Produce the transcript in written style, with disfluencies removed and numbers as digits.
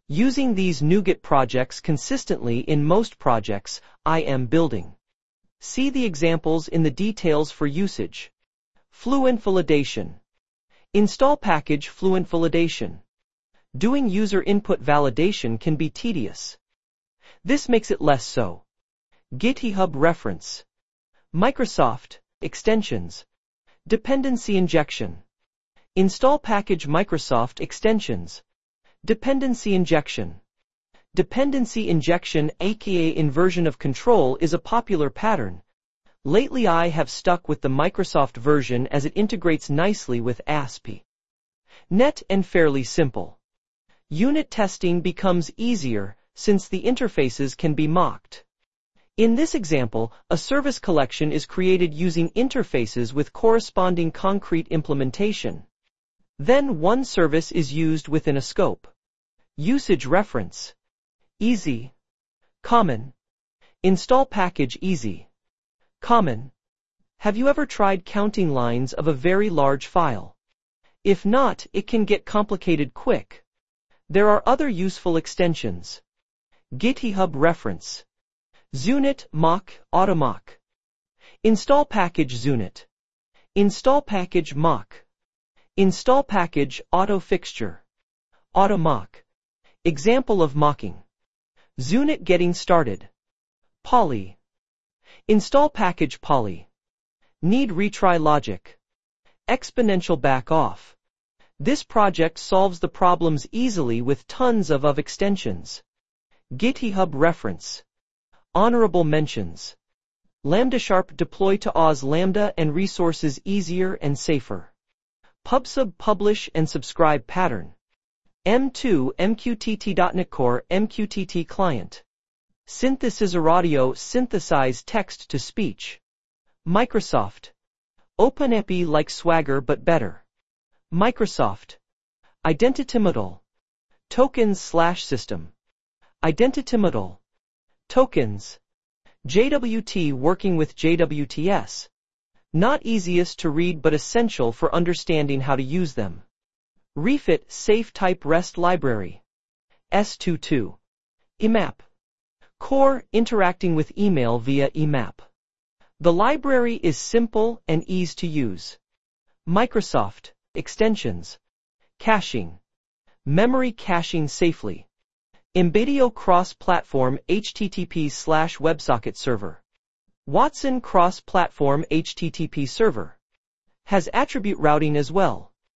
Using these NuGet projects consistently in most projects I am building. See the examples in the details for usage. Fluent validation. Install package Fluent validation. Doing user input validation can be tedious. This makes it less so. GitHub reference. Microsoft extensions. Dependency injection. Install package Microsoft extensions. Dependency injection. Dependency injection, aka inversion of control, is a popular pattern. Lately I have stuck with the Microsoft version as it integrates nicely with ASP.NET and fairly simple. Unit testing becomes easier since the interfaces can be mocked. In this example, a service collection is created using interfaces with corresponding concrete implementation. Then one service is used within a scope. Usage reference. Easy. Common. Install package easy. Common. Have you ever tried counting lines of a very large file? If not, it can get complicated quick. There are other useful extensions. GitHub reference. Zunit, mock, automock. Install package Zunit. Install package mock. Install package auto-fixture. Automock. Example of mocking. Zunit getting started. Poly. Install package poly. Need retry logic. Exponential back off. This project solves the problems easily with tons of extensions. GitHub reference. Honorable mentions. Lambda Sharp deploy to Oz Lambda and resources easier and safer. PubSub publish and subscribe pattern. M2 MQTT.NET Core MQTT client. Synthesizer audio synthesize text to speech. Microsoft. OpenAPI like Swagger but better. Microsoft. Identitymodal. Tokens/system. Identitymodal. Tokens. JWT working with JWTs. Not easiest to read but essential for understanding how to use them. Refit Safe Type REST Library. S22. IMAP. Core interacting with email via IMAP. The library is simple and easy to use. Microsoft. Extensions. Caching. Memory caching safely. Embedio cross-platform HTTP/WebSocket server. Watson cross-platform HTTP server. Has attribute routing as well.